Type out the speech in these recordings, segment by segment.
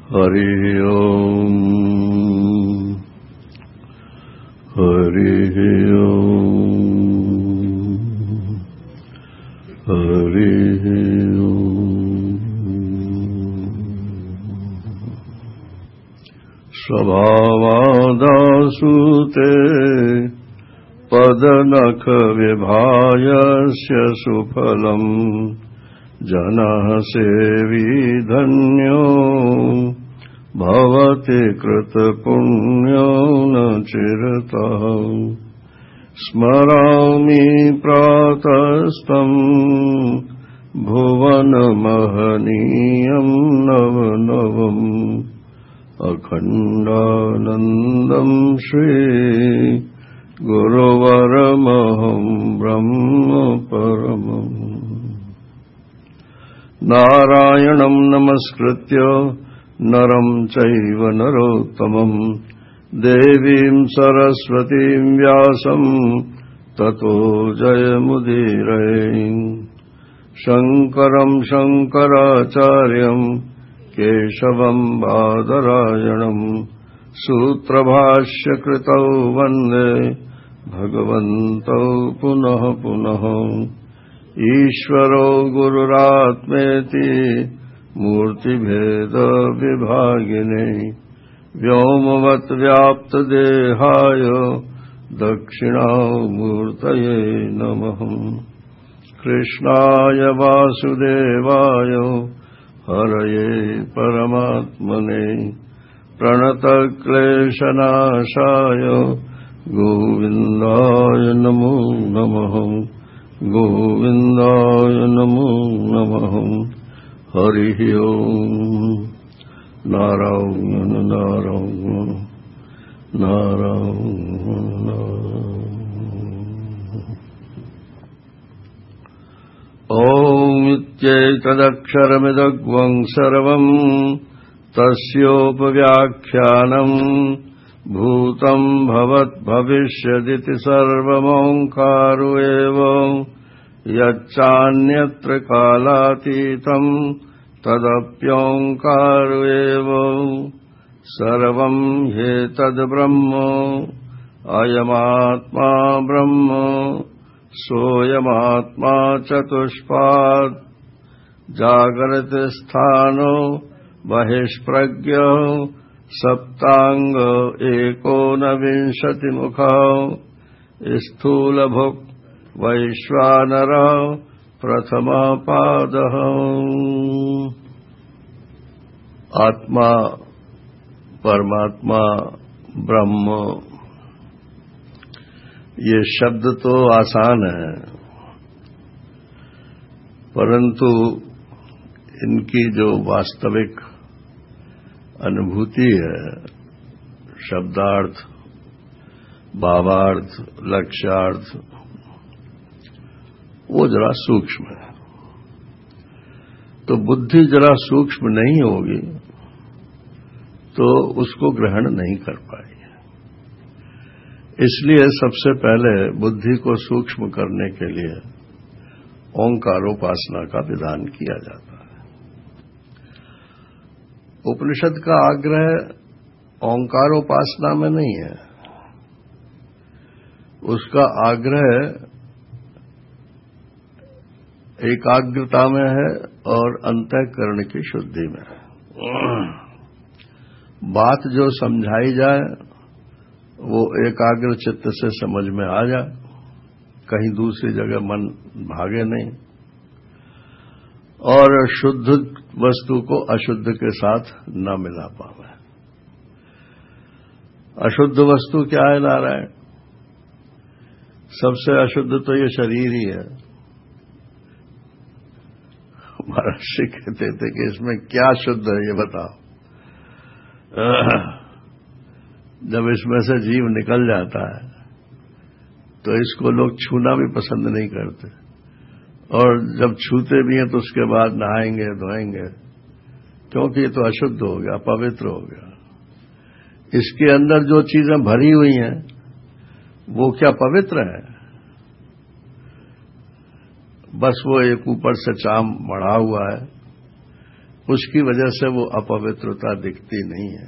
हरि ओम हरि ओम हरि ओम। स्वभावादासुते पदनख विभायस्य सुफलम् जनः सेवी धन्यो भवति कृतपुण्यो न चिरतः। स्मरामि प्रातस्तम् भुवनमहनीयं नवनवम् अखण्डानन्दं श्री गुरुवरमहं ब्रह्म परमम्। नारायणं नमस्कृत्य नरं चैव नरोत्तमम् देवीं सरस्वतीं व्यासं ततो जयमुदीरये। शङ्करं शङ्कराचार्यं केशवं बादरायणं सूत्रभाष्यकृतौ वन्दे भगवन्तौ पुनः पुनः। ईश्वरो गुरुरात्मेति मूर्तिभेदविभागिने व्योमवद्व्याप्तदेहाय दक्षिणामूर्तये नमः। कृष्णाय वासुदेवाय हरये परमात्मने प्रणतक्लेशनाशाय गोविन्दाय नमो नमः गोविन्दाय नमो नमः। हरिः ओम्। नारायण नारायण नारायण। ॐ इत्येतदक्षरमिदग्वं सर्वं तस्योपव्याख्यानम् भूतं भवद्भविष्यदिति सर्वमोङ्कारो एव। यच्चान्यत्र कालातीतं तदप्योङ्कारो एव। सर्वं ह्येतद्ब्रह्म अयमात्मा ब्रह्म सोऽयमात्मा चतुष्पात् जागृतस्थानो बहिष्प्रज्ञः सप्तांग एकोनविंशतिमुखः स्थूलभुक् वैश्वानरः प्रथमः पादः। आत्मा परमात्मा ब्रह्म ये शब्द तो आसान है, परंतु इनकी जो वास्तविक अनुभूति है, शब्दार्थ भावार्थ लक्ष्यार्थ, वो जरा सूक्ष्म है। तो बुद्धि जरा सूक्ष्म नहीं होगी तो उसको ग्रहण नहीं कर पाएगी। इसलिए सबसे पहले बुद्धि को सूक्ष्म करने के लिए ओंकारोपासना का विधान किया जाता है। उपनिषद का आग्रह ओंकारोपासना में नहीं है, उसका आग्रह एकाग्रता में है और अंतःकरण की शुद्धि में है। बात जो समझाई जाए वो एकाग्र चित्त से समझ में आ जाए, कहीं दूसरी जगह मन भागे नहीं, और शुद्ध वस्तु को अशुद्ध के साथ न मिला पावे। अशुद्ध वस्तु क्या है नारायण? सबसे अशुद्ध तो ये शरीर ही है। महर्षि कहते थे कि इसमें क्या शुद्ध है ये बताओ। जब इसमें से जीव निकल जाता है तो इसको लोग छूना भी पसंद नहीं करते, और जब छूते भी हैं तो उसके बाद नहाएंगे धोएंगे, क्योंकि ये तो अशुद्ध हो गया, पवित्र हो गया। इसके अंदर जो चीजें भरी हुई हैं वो क्या पवित्र है? बस वो एक ऊपर से चाम बढ़ा हुआ है उसकी वजह से वो अपवित्रता दिखती नहीं है।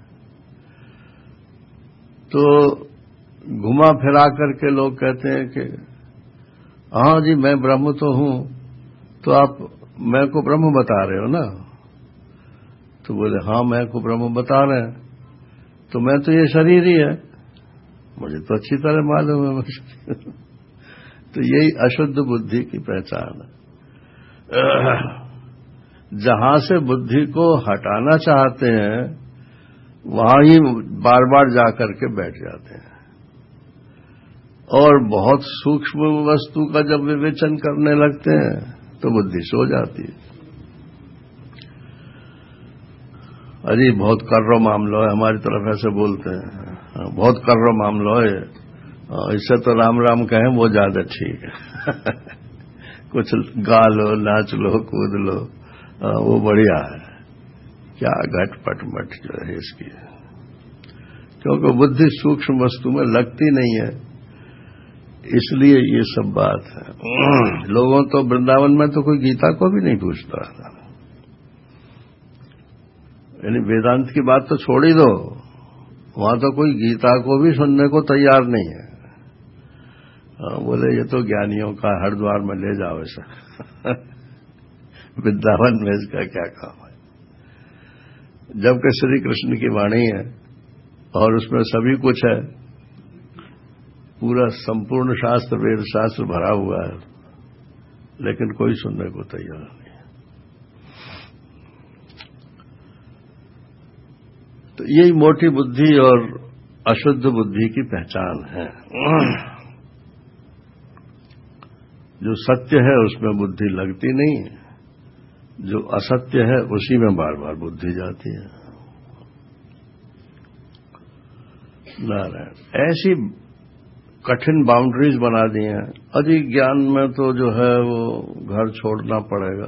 तो घुमा फिरा करके लोग कहते हैं कि हाँ जी मैं ब्रह्म तो हूं, तो आप मैं को ब्रह्म बता रहे हो ना? तो बोले हाँ मैं को ब्रह्म बता रहे हैं, तो मैं तो ये शरीर ही है, मुझे तो अच्छी तरह मालूम है। तो यही अशुद्ध बुद्धि की पहचान है। जहां से बुद्धि को हटाना चाहते हैं वहां ही बार बार जाकर के बैठ जाते हैं, और बहुत सूक्ष्म वस्तु का जब विवेचन करने लगते हैं तो बुद्धि सो जाती है। अरे बहुत कर्रो मामला है, हमारी तरफ ऐसे बोलते हैं, बहुत कर्रो मामला है, इससे तो राम राम कहें वो ज्यादा ठीक है। कुछ गा लो, नाच लो, कूद लो, वो बढ़िया है। क्या घटपट मट जो है इसकी, क्योंकि बुद्धि सूक्ष्म वस्तु में लगती नहीं है, इसलिए ये सब बात है। लोगों तो वृंदावन में तो कोई गीता को भी नहीं पूछता, यानी वेदांत की बात तो छोड़ ही दो, वहां तो कोई गीता को भी सुनने को तैयार नहीं है। बोले ये तो ज्ञानियों का हरिद्वार में ले जाओ ऐसा। वृंदावन में इसका क्या काम है? जबकि श्री कृष्ण की वाणी है और उसमें सभी कुछ है, पूरा संपूर्ण शास्त्र वेद शास्त्र भरा हुआ है, लेकिन कोई सुनने को तैयार नहीं है। तो यही मोटी बुद्धि और अशुद्ध बुद्धि की पहचान है। जो सत्य है उसमें बुद्धि लगती नहीं है, जो असत्य है उसी में बार बार बुद्धि जाती है। नारायण, ऐसी कठिन बाउंड्रीज बना दी हैं। अधिक ज्ञान में तो जो है वो घर छोड़ना पड़ेगा।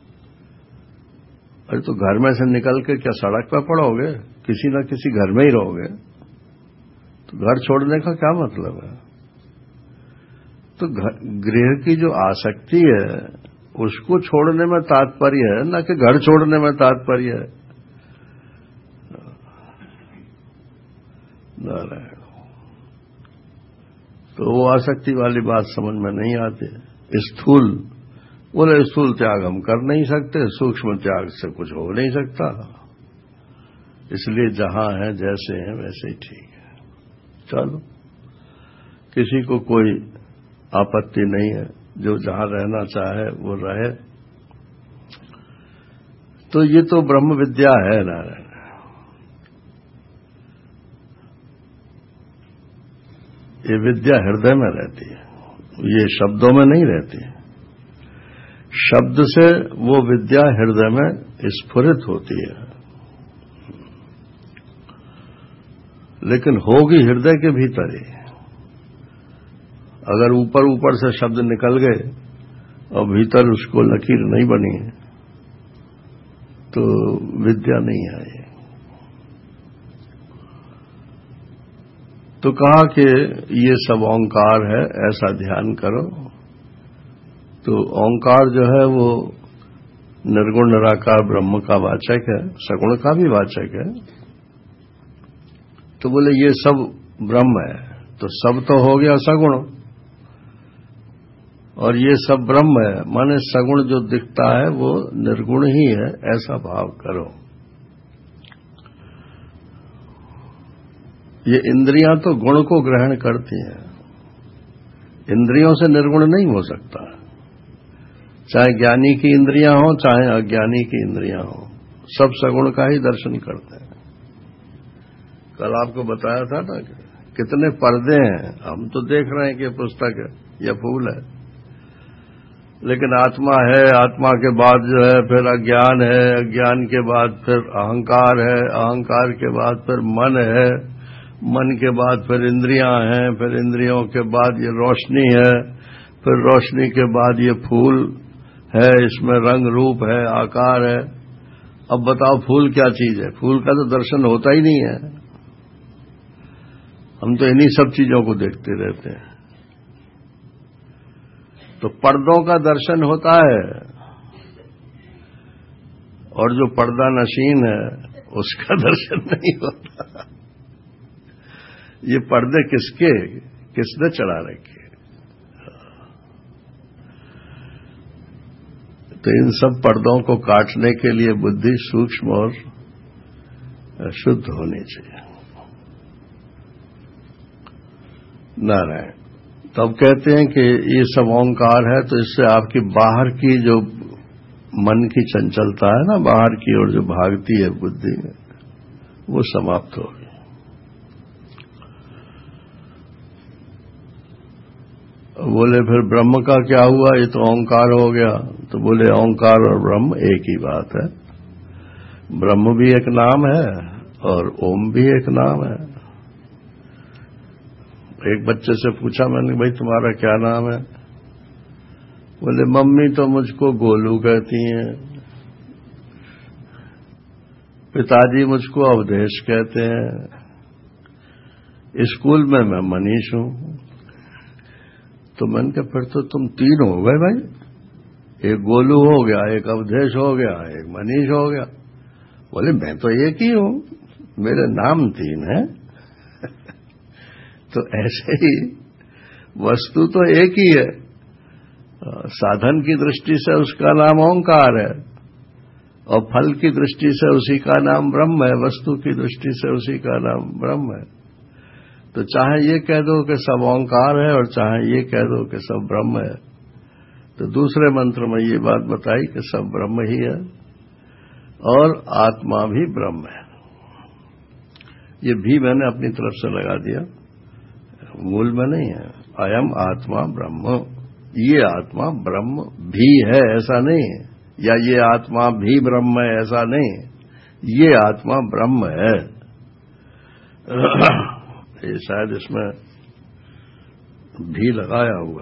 अरे तो घर में से निकल के क्या सड़क पर पड़ोगे? किसी न किसी घर में ही रहोगे, तो घर छोड़ने का क्या मतलब है? तो गृह की जो आसक्ति है उसको छोड़ने में तात्पर्य है, न कि घर छोड़ने में तात्पर्य है। नारायण, तो वो आसक्ति वाली बात समझ में नहीं आती। स्थूल बोले स्थूल त्याग हम कर नहीं सकते, सूक्ष्म त्याग से कुछ हो नहीं सकता, इसलिए जहां है जैसे हैं वैसे ही ठीक है। चलो, किसी को कोई आपत्ति नहीं है, जो जहां रहना चाहे वो रहे। तो ये तो ब्रह्म विद्या है नारायण। ये विद्या हृदय में रहती है, ये शब्दों में नहीं रहती। शब्द से वो विद्या हृदय में स्फुरित होती है, लेकिन होगी हृदय के भीतर ही। अगर ऊपर ऊपर से शब्द निकल गए और भीतर उसको लकीर नहीं बनी तो विद्या नहीं आई। तो कहा कि ये सब ओंकार है, ऐसा ध्यान करो। तो ओंकार जो है वो निर्गुण निराकार ब्रह्म का वाचक है, सगुण का भी वाचक है। तो बोले ये सब ब्रह्म है, तो सब तो हो गया सगुण, और ये सब ब्रह्म है, माने सगुण जो दिखता है वो निर्गुण ही है, ऐसा भाव करो। ये इंद्रियां तो गुण को ग्रहण करती हैं, इंद्रियों से निर्गुण नहीं हो सकता। चाहे ज्ञानी की इंद्रियां हो चाहे अज्ञानी की इंद्रियां हो, सब सगुण का ही दर्शन करते हैं। कल आपको बताया था ना कितने पर्दे हैं, हम तो देख रहे हैं कि पुस्तक है या फूल है, लेकिन आत्मा है, आत्मा के बाद जो है फिर अज्ञान है, अज्ञान के बाद फिर अहंकार है, अहंकार के बाद फिर मन है, मन के बाद फिर इंद्रियां हैं, फिर इंद्रियों के बाद ये रोशनी है, फिर रोशनी के बाद ये फूल है, इसमें रंग रूप है, आकार है। अब बताओ फूल क्या चीज है? फूल का तो दर्शन होता ही नहीं है, हम तो इन्हीं सब चीजों को देखते रहते हैं। तो पर्दों का दर्शन होता है और जो पर्दा नशीन है उसका दर्शन नहीं होता। ये पर्दे किसने चढ़ा रखे? तो इन सब पर्दों को काटने के लिए बुद्धि सूक्ष्म और शुद्ध होनी चाहिए। नारायण। तब कहते हैं कि ये सब ओंकार है, तो इससे आपकी बाहर की जो मन की चंचलता है ना, बाहर की ओर जो भागती है बुद्धि, वो समाप्त होगी। बोले फिर ब्रह्म का क्या हुआ? ये तो ओंकार हो गया। तो बोले ओंकार और ब्रह्म एक ही बात है। ब्रह्म भी एक नाम है और ओम भी एक नाम है। एक बच्चे से पूछा मैंने, भाई तुम्हारा क्या नाम है? बोले मम्मी तो मुझको गोलू कहती हैं, पिताजी मुझको अवधेश कहते हैं, स्कूल में मैं मनीष हूं। तो मैंने कहा फिर तो तुम तीन हो गए भाई, एक गोलू हो गया, एक अवधेश हो गया, एक मनीष हो गया। बोले मैं तो एक ही हूं, मेरे नाम तीन है। तो ऐसे ही वस्तु तो एक ही है, साधन की दृष्टि से उसका नाम ओंकार है और फल की दृष्टि से उसी का नाम ब्रह्म है, वस्तु की दृष्टि से उसी का नाम ब्रह्म है। तो चाहे ये कह दो कि सब ओंकार है और चाहे ये कह दो कि सब ब्रह्म है। तो दूसरे मंत्र में ये बात बताई कि सब ब्रह्म ही है और आत्मा भी ब्रह्म है। ये भी मैंने अपनी तरफ से लगा दिया, मूल में नहीं है। अयम आत्मा ब्रह्म, ये आत्मा ब्रह्म भी है ऐसा नहीं है, या ये आत्मा भी ब्रह्म है ऐसा नहीं, ये आत्मा ब्रह्म है। ये शायद इसमें भी लगाया हुआ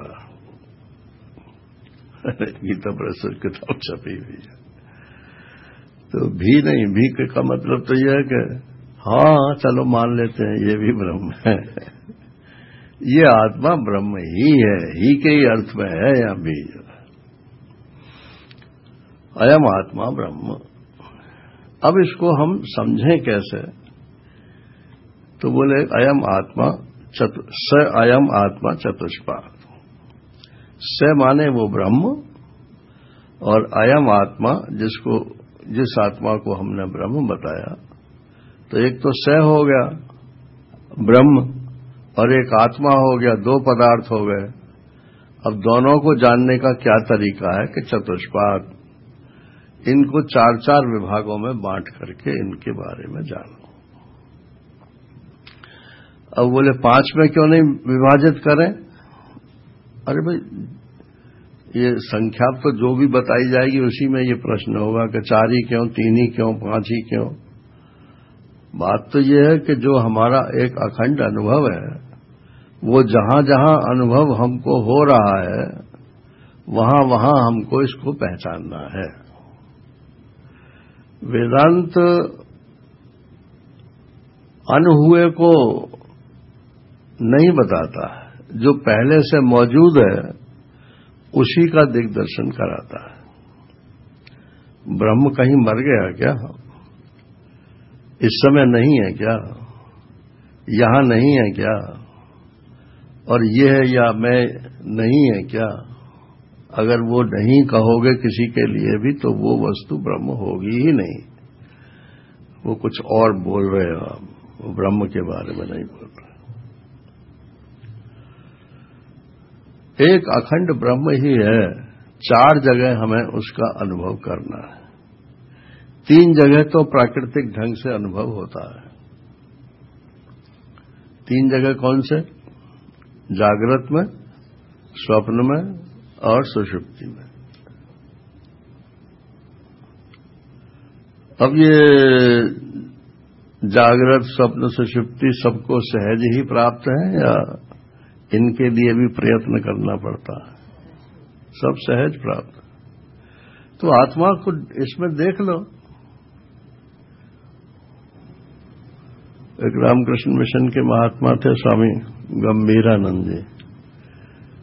गीता प्रस्तुत किताब छपी हुई है। तो भी नहीं, भी का मतलब तो यह है कि हाँ चलो मान लेते हैं ये भी ब्रह्म है। ये आत्मा ब्रह्म ही है, ही के ही अर्थ में है यहाँ भी। अयम आत्मा ब्रह्म। अब इसको हम समझें कैसे? तो बोले अयम आत्मा स अयम आत्मा चतुष्पाद। स माने वो ब्रह्म, और अयम आत्मा जिस आत्मा को हमने ब्रह्म बताया, तो एक तो स हो गया ब्रह्म और एक आत्मा हो गया, दो पदार्थ हो गए। अब दोनों को जानने का क्या तरीका है कि चतुष्पाद, इनको चार चार विभागों में बांट करके इनके बारे में जानो। अब बोले पांच में क्यों नहीं विभाजित करें? अरे भाई ये संख्या तो जो भी बताई जाएगी उसी में ये प्रश्न होगा कि चार ही क्यों, तीन ही क्यों, पांच ही क्यों। बात तो ये है कि जो हमारा एक अखंड अनुभव है, वो जहां जहां अनुभव हमको हो रहा है वहां वहां हमको इसको पहचानना है। वेदांत अनहुए को नहीं बताता है, जो पहले से मौजूद है उसी का दिग्दर्शन कराता है। ब्रह्म कहीं मर गया क्या? इस समय नहीं है क्या? यहां नहीं है क्या? और ये है या मैं नहीं है क्या? अगर वो नहीं कहोगे किसी के लिए भी तो वो वस्तु ब्रह्म होगी ही नहीं। वो कुछ और बोल रहे हो आप, वो ब्रह्म के बारे में नहीं बोल रहे। एक अखंड ब्रह्म ही है, चार जगह हमें उसका अनुभव करना है। तीन जगह तो प्राकृतिक ढंग से अनुभव होता है। तीन जगह कौन से? जागृत में, स्वप्न में और सुषुप्ति में। अब ये जागृत, स्वप्न, सुषुप्ति सबको सहज ही प्राप्त है या इनके लिए भी प्रयत्न करना पड़ता है? सब सहज प्राप्त। तो आत्मा को इसमें देख लो। एक रामकृष्ण मिशन के महात्मा थे स्वामी गंभीरानंद जी,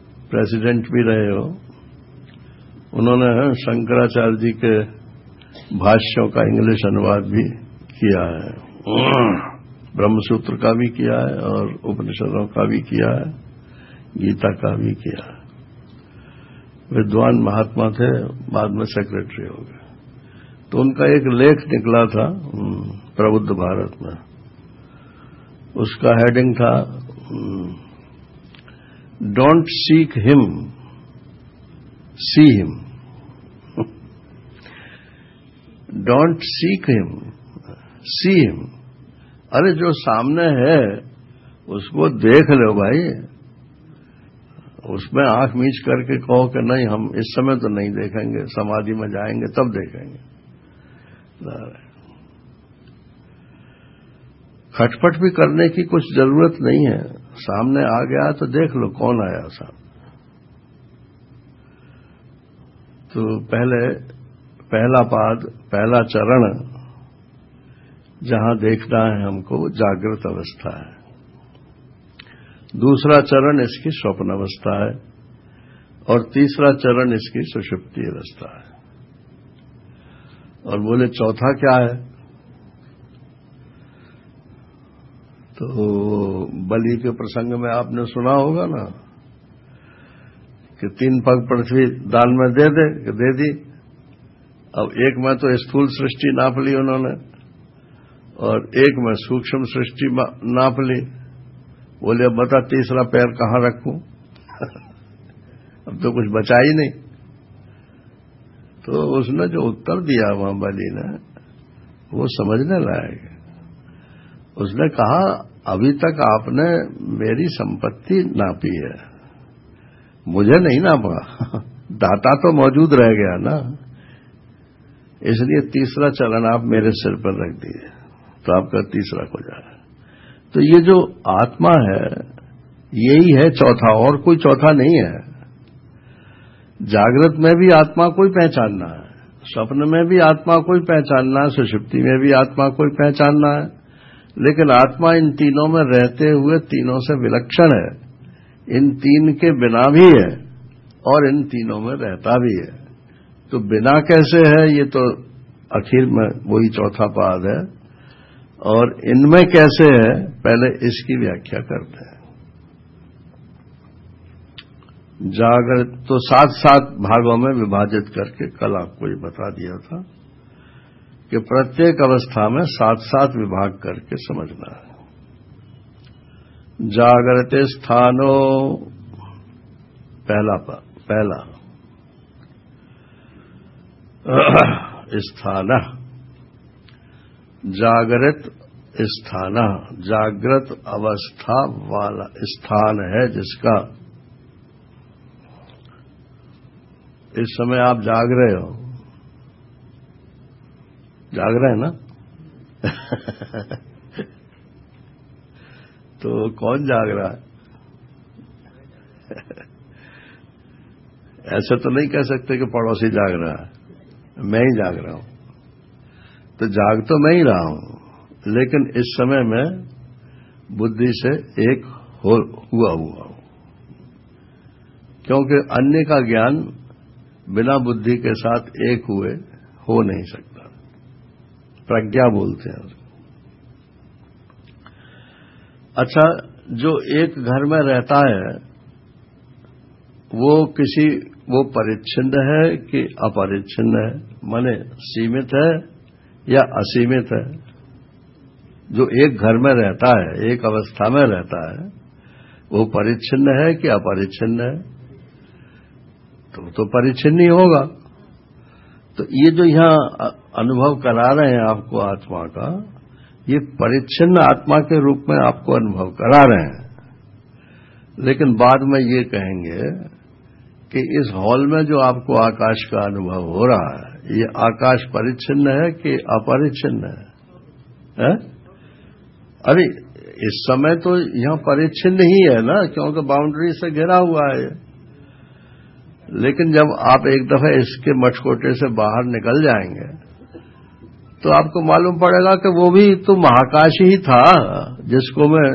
प्रेसिडेंट भी रहे हो। उन्होंने शंकराचार्य जी के भाष्यों का इंग्लिश अनुवाद भी किया है, ब्रह्मसूत्र का भी किया है और उपनिषदों का भी किया है, गीता का भी किया है। विद्वान महात्मा थे, बाद में सेक्रेटरी हो गए। तो उनका एक लेख निकला था प्रबुद्ध भारत में, उसका हेडिंग था don't seek him, see him. Don't seek him, see him. अरे जो सामने है उसको देख लो भाई, उसमें आंख मीच करके कहो कि नहीं हम इस समय तो नहीं देखेंगे, समाधि में जाएंगे तब देखेंगे। खटपट भी करने की कुछ जरूरत नहीं है, सामने आ गया तो देख लो कौन आया सामने। तो पहला पाद, पहला चरण जहां देखना है हमको वो जागृत अवस्था है। दूसरा चरण इसकी स्वप्न अवस्था है और तीसरा चरण इसकी सुषुप्ति अवस्था है। और बोले चौथा क्या है? तो बलि के प्रसंग में आपने सुना होगा ना कि 3 पग पृथ्वी दान में दे दी। अब एक में तो स्थूल सृष्टि नाप ली उन्होंने और एक में सूक्ष्म सृष्टि नाप ली। बोले अब बता तीसरा पैर कहां रखूं? अब तो कुछ बचा ही नहीं। तो उसने जो उत्तर दिया वहां बलि ने, वो समझने लायक है। उसने कहा अभी तक आपने मेरी संपत्ति नापी है, मुझे नहीं नापा। दाता तो मौजूद रह गया ना, इसलिए तीसरा चरण आप मेरे सिर पर रख दिए तो आपका तीसरा हो जाए। तो ये जो आत्मा है यही है चौथा, और कोई चौथा नहीं है। जागृत में भी आत्मा को ही पहचानना है, स्वप्न में भी आत्मा को ही पहचानना है, सुषुप्ति में भी आत्मा को ही पहचानना है। लेकिन आत्मा इन तीनों में रहते हुए तीनों से विलक्षण है, इन तीन के बिना भी है और इन तीनों में रहता भी है। तो बिना कैसे है ये तो आखिर में वही चौथा पाद है, और इनमें कैसे है पहले इसकी व्याख्या करते हैं। जागृत तो 7 भागों में विभाजित करके कल आपको ये बता दिया था कि प्रत्येक अवस्था में 7 विभाग करके समझना है। जागृत स्थानो पहला स्थान, जागृत स्थान, जागृत अवस्था वाला स्थान है जिसका इस समय आप जाग रहे हो, जाग रहे हैं ना? तो कौन जाग रहा है? ऐसे तो नहीं कह सकते कि पड़ोसी जाग रहा है, मैं ही जाग रहा हूं। तो जाग तो मैं ही रहा हूं, लेकिन इस समय मैं बुद्धि से एक हुआ हूं, क्योंकि अन्य का ज्ञान बिना बुद्धि के साथ एक हुए हो नहीं सकता। प्रज्ञा बोलते हैं उसको। अच्छा, जो एक घर में रहता है वो परिच्छिन्न है कि अपरिच्छिन्न है, माने सीमित है या असीमित है? जो एक घर में रहता है, एक अवस्था में रहता है, वो परिच्छिन्न है कि अपरिच्छिन्न है? तो परिच्छिन्न ही होगा। तो ये जो यहां अनुभव करा रहे हैं आपको आत्मा का, ये परिच्छिन्न आत्मा के रूप में आपको अनुभव करा रहे हैं। लेकिन बाद में ये कहेंगे कि इस हॉल में जो आपको आकाश का अनुभव हो रहा है, ये आकाश परिच्छिन्न है कि अपरिच्छिन्न है? अरे इस समय तो यहां परिच्छिन्न ही है ना, क्योंकि बाउंड्री से घिरा हुआ है। लेकिन जब आप एक दफा इसके मटकोटे से बाहर निकल जाएंगे तो आपको मालूम पड़ेगा कि वो भी तो महाकाश ही था, जिसको मैं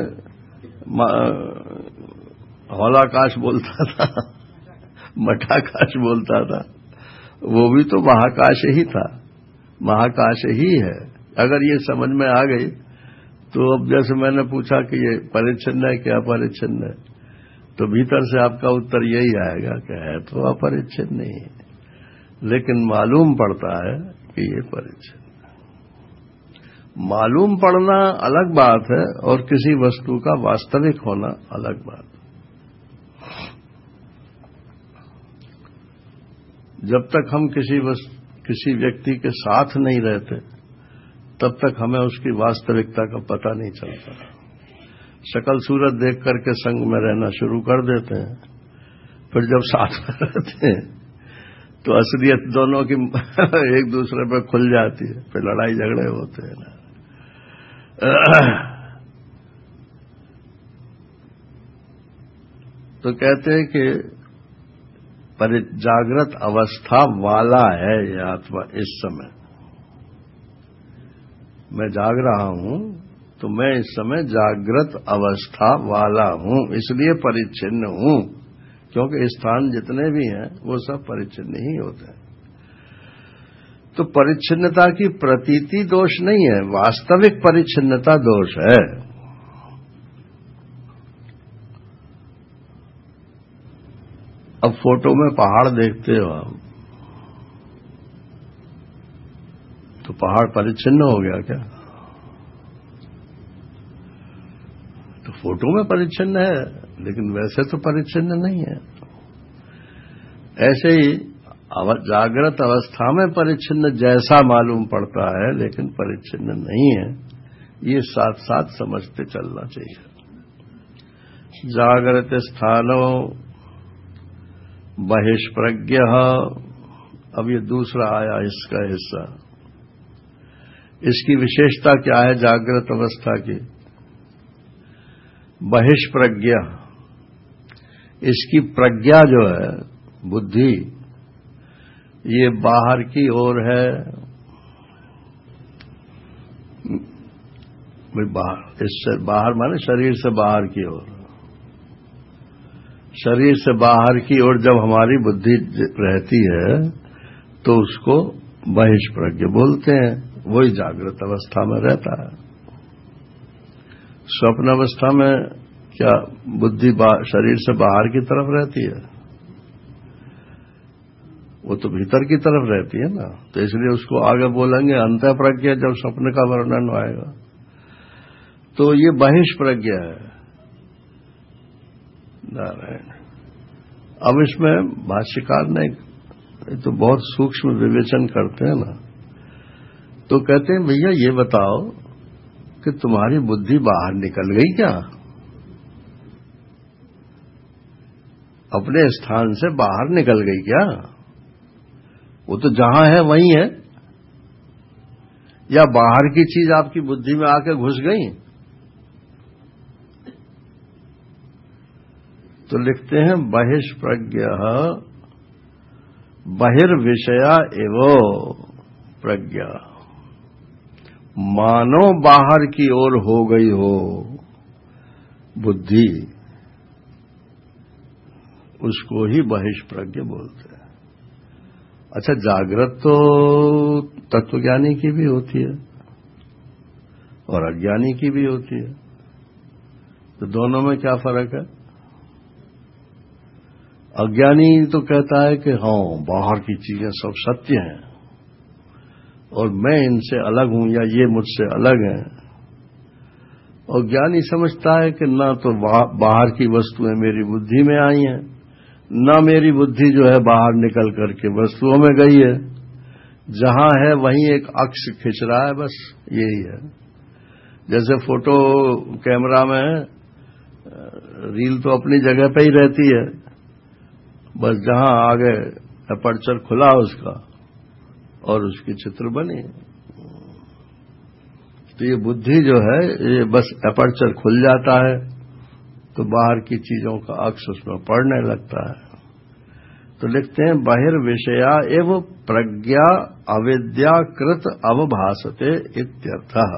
हौलाकाश बोलता था, मठाकाश बोलता था, वो भी तो महाकाश ही था। महाकाश ही है। अगर ये समझ में आ गई तो अब जैसे मैंने पूछा कि ये परिच्छिन्न है क्या परिच्छिन्न है, तो भीतर से आपका उत्तर यही आएगा कि है तो अपरिच्छिन्न नहीं है, लेकिन मालूम पड़ता है कि ये परिच्छिन्न है। मालूम पड़ना अलग बात है और किसी वस्तु का वास्तविक होना अलग बात है। जब तक हम किसी व्यक्ति के साथ नहीं रहते तब तक हमें उसकी वास्तविकता का पता नहीं चलता। शक्ल सूरत देख करके संग में रहना शुरू कर देते हैं, फिर जब साथ में रहते हैं तो असलियत दोनों की एक दूसरे पर खुल जाती है, फिर लड़ाई झगड़े होते हैं ना। तो कहते हैं कि जागृत अवस्था वाला है यह आत्मा। इस समय मैं जाग रहा हूं तो मैं इस समय जागृत अवस्था वाला हूं, इसलिए परिच्छिन्न हूं, क्योंकि स्थान जितने भी हैं वो सब परिच्छिन्न ही होते हैं। तो परिच्छिन्नता की प्रतीति दोष नहीं है, वास्तविक परिच्छिन्नता दोष है। अब फोटो में पहाड़ देखते हो आप, तो पहाड़ परिच्छिन्न हो गया क्या? तो फोटो में परिच्छिन्न है, लेकिन वैसे तो परिच्छिन्न नहीं है। ऐसे ही जागृत अवस्था में परिच्छिन्न जैसा मालूम पड़ता है, लेकिन परिच्छिन्न नहीं है। ये साथ साथ समझते चलना चाहिए। जागृत स्थानो बहिष्प्रज्ञ, अब ये दूसरा आया इसका हिस्सा। इसकी विशेषता क्या है जागृत अवस्था की? बहिष्प्रज्ञ, इसकी प्रज्ञा जो है बुद्धि, ये बाहर की ओर है। बाहर, इससे बाहर माने शरीर से बाहर की ओर। शरीर से बाहर की ओर जब हमारी बुद्धि रहती है तो उसको बहिष्प्रज्ञ बोलते हैं। वही जागृत अवस्था में रहता है। स्वप्न अवस्था में क्या बुद्धि शरीर से बाहर की तरफ रहती है? वो तो भीतर की तरफ रहती है ना। तो इसलिए उसको आगे बोलेंगे अंतःप्रज्ञ जब स्वप्न का वर्णन आएगा। तो ये बहिष्प्रज्ञ है नारायण। अब इसमें भाष्यकार ने तो बहुत सूक्ष्म विवेचन करते हैं ना, तो कहते हैं भैया ये बताओ कि तुम्हारी बुद्धि बाहर निकल गई क्या? अपने स्थान से बाहर निकल गई क्या? वो तो जहां है वहीं है, या बाहर की चीज आपकी बुद्धि में आके घुस गई? तो लिखते हैं बहिष्प्रज्ञ बहिर्विषया एवो प्रज्ञा, मानो बाहर की ओर हो गई हो बुद्धि, उसको ही बहिष्प्रज्ञ बोलते हैं। अच्छा, जागृत तो तत्वज्ञानी की भी होती है और अज्ञानी की भी होती है, तो दोनों में क्या फर्क है? अज्ञानी तो कहता है कि हाँ बाहर की चीजें सब सत्य हैं और मैं इनसे अलग हूं या ये मुझसे अलग हैं। और ज्ञानी समझता है कि ना तो बाहर की वस्तुएं मेरी बुद्धि में आई हैं, ना मेरी बुद्धि जो है बाहर निकल करके वस्तुओं में गई है। जहां है वहीं एक अक्ष खिंच रहा है, बस यही है। जैसे फोटो कैमरा में रील तो अपनी जगह पे ही रहती है, बस जहां आगे अपर्चर खुला उसका और उसकी चित्र बनी। तो ये बुद्धि जो है ये बस अपर्चर खुल जाता है तो बाहर की चीजों का अक्ष उसमें पड़ने लगता है। तो लिखते हैं बहिर्विषया एव प्रज्ञा अविद्याकृत अवभासते इत्यर्थः।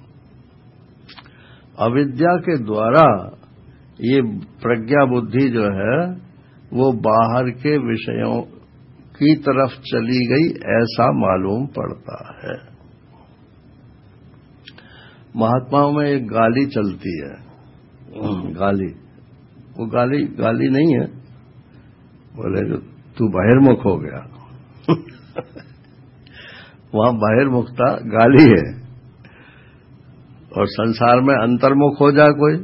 अविद्या के द्वारा ये प्रज्ञा बुद्धि जो है वो बाहर के विषयों की तरफ चली गई ऐसा मालूम पड़ता है। महात्माओं में एक गाली चलती है, गाली, वो गाली नहीं है, बोले तू बहिर्मुख हो गया। वहां बहिर्मुखता गाली है, और संसार में अंतर्मुख हो जाए कोई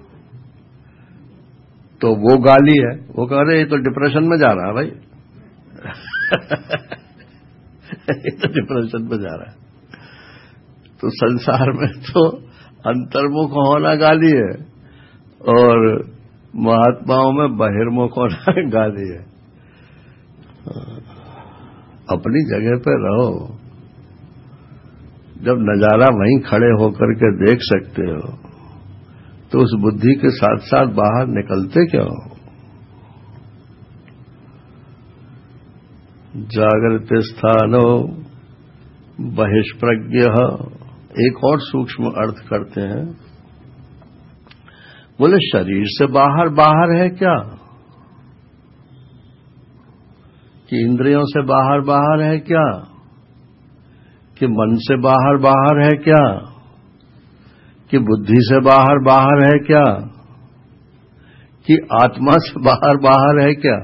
तो वो गाली है। वो कह रहे ये तो डिप्रेशन में जा रहा है भाई। ये तो डिप्रेशन में जा रहा है। तो संसार में तो अंतर्मुख होना गाली है, और महात्माओं में बहिर्मुख होना गाली है। अपनी जगह पे रहो, जब नजारा वहीं खड़े होकर के देख सकते हो तो उस बुद्धि के साथ साथ बाहर निकलते क्यों? जागृत स्थानो बहिष्प्रज्ञ, एक और सूक्ष्म अर्थ करते हैं, बोले शरीर से बाहर बाहर है क्या, कि इंद्रियों से बाहर बाहर है क्या, कि मन से बाहर बाहर है क्या, कि बुद्धि से बाहर बाहर है क्या, कि आत्मा से बाहर बाहर है क्या?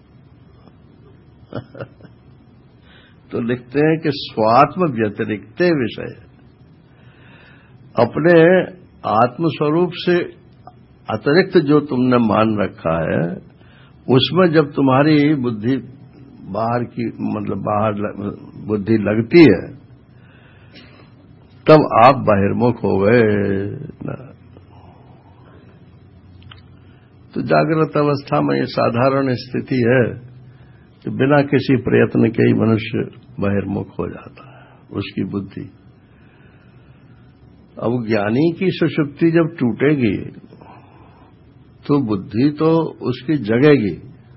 तो लिखते हैं कि स्वात्म व्यतिरिक्ते विषय, अपने आत्मस्वरूप से अतिरिक्त जो तुमने मान रखा है, उसमें जब तुम्हारी बुद्धि बाहर की, मतलब बाहर बुद्धि लगती है, तब आप बहिर्मुख हो गए ना। तो जागृत अवस्था में ये साधारण स्थिति है कि बिना किसी प्रयत्न के ही मनुष्य बहिर्मुख हो जाता है, उसकी बुद्धि। अब ज्ञानी की सुषुप्ति जब टूटेगी तो बुद्धि तो उसकी जगेगी,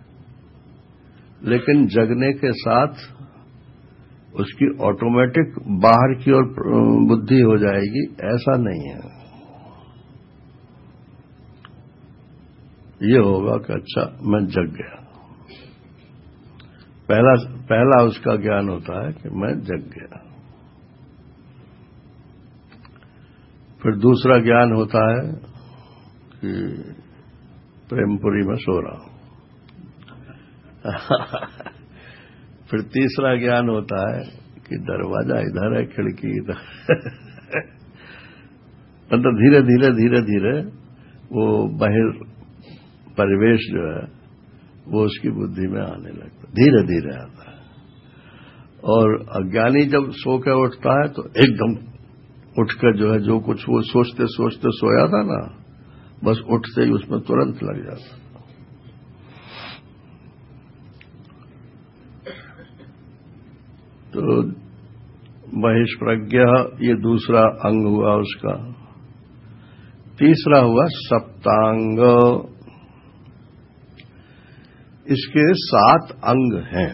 लेकिन जगने के साथ उसकी ऑटोमेटिक बाहर की ओर बुद्धि हो जाएगी, ऐसा नहीं है। ये होगा कि अच्छा मैं जग गया। पहला उसका ज्ञान होता है कि मैं जग गया। फिर दूसरा ज्ञान होता है कि प्रेमपुरी में सो रहा हूं। फिर तीसरा ज्ञान होता है कि दरवाजा इधर है, खिड़की इधर। मतलब धीरे धीरे धीरे धीरे वो बाहर परिवेश जो है वो उसकी बुद्धि में आने लगता है, धीरे धीरे आता है। और अज्ञानी जब सो के उठता है तो एकदम उठकर जो है, जो कुछ वो सोचते सोचते सोया था ना, बस उठते ही उसमें तुरंत लग जाता। तो बहिष्प्रज्ञ ये दूसरा अंग हुआ उसका। तीसरा हुआ सप्तांग। इसके 7 अंग हैं।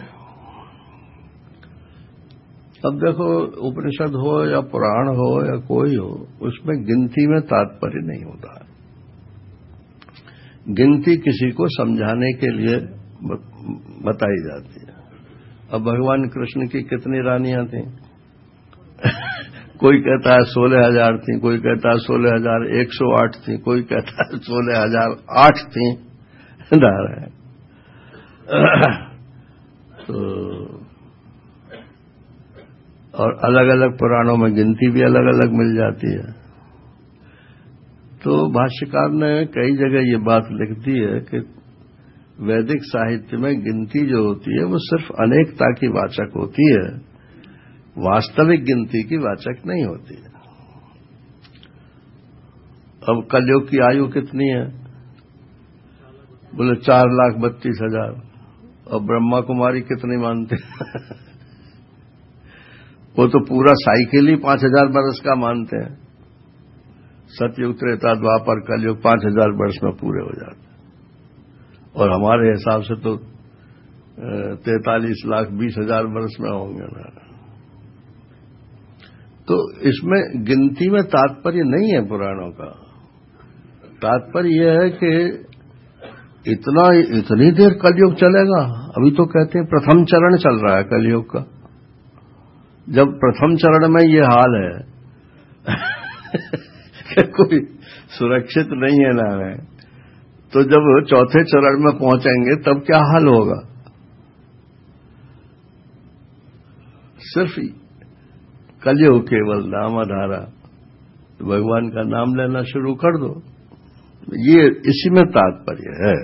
अब देखो, उपनिषद हो या पुराण हो या कोई हो, उसमें गिनती में तात्पर्य नहीं होता है। गिनती किसी को समझाने के लिए बताई जाती है। अब भगवान कृष्ण की कितनी रानियां थीं? कोई कहता है 16,000 थीं, कोई कहता है 16,108 थीं, कोई कहता है 16,008 थीं। तो और अलग अलग पुराणों में गिनती भी अलग अलग मिल जाती है। तो भाष्यकार ने कई जगह ये बात लिख दी है कि वैदिक साहित्य में गिनती जो होती है वो सिर्फ अनेकता की वाचक होती है, वास्तविक गिनती की वाचक नहीं होती है। अब कलयुग की आयु कितनी है? बोले 4,32,000। और ब्रह्मा कुमारी कितनी मानते हैं? वो तो पूरा साइकिल ही 5,000 वर्ष का मानते हैं। सतयुग, त्रेता, द्वापर, कलयुग 5,000 वर्ष में पूरे हो जाते हैं। और हमारे हिसाब से तो 43,20,000 वर्ष में होंगे ना। तो इसमें गिनती में तात्पर्य नहीं है पुराणों का। तात्पर्य यह है कि इतनी देर कलयुग चलेगा, अभी तो कहते हैं प्रथम चरण चल रहा है कलयुग का। जब प्रथम चरण में ये हाल है कि कोई सुरक्षित नहीं है नारायण, तो जब चौथे चरण में पहुंचेंगे तब क्या हाल होगा। सिर्फ कलयुग केवल नामाधारा, तो भगवान का नाम लेना शुरू कर दो। ये इसी में तात्पर्य है।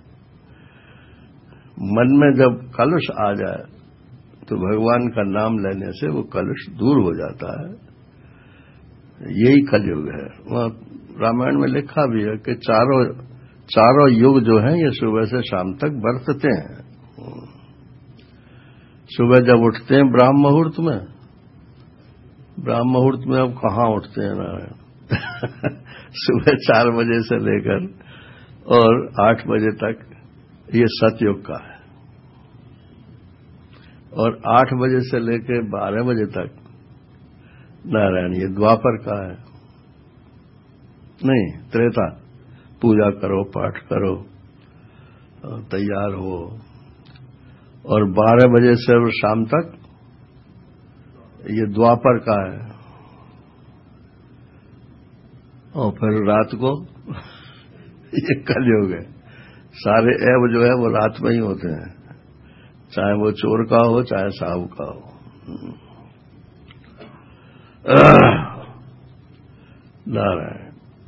मन में जब कलुष आ जाए तो भगवान का नाम लेने से वो कलुष दूर हो जाता है। यही कलयुग है। वहां रामायण में लिखा भी है कि चारों युग जो हैं ये सुबह से शाम तक बरतते हैं। सुबह जब उठते हैं ब्राह्म मुहूर्त में अब कहाँ उठते हैं नारायण सुबह 4 बजे से लेकर और 8 बजे तक ये सतयुग का है, और 8 बजे से लेकर 12 बजे तक नारायण ये द्वापर का है। नहीं, त्रेता। पूजा करो, पाठ करो, तैयार हो, और 12 बजे से शाम तक ये द्वापर का है, और फिर रात को ये कलयुग है। सारे ऐब जो है वो रात में ही होते हैं, चाहे वो चोर का हो चाहे साहू का हो। नारायण।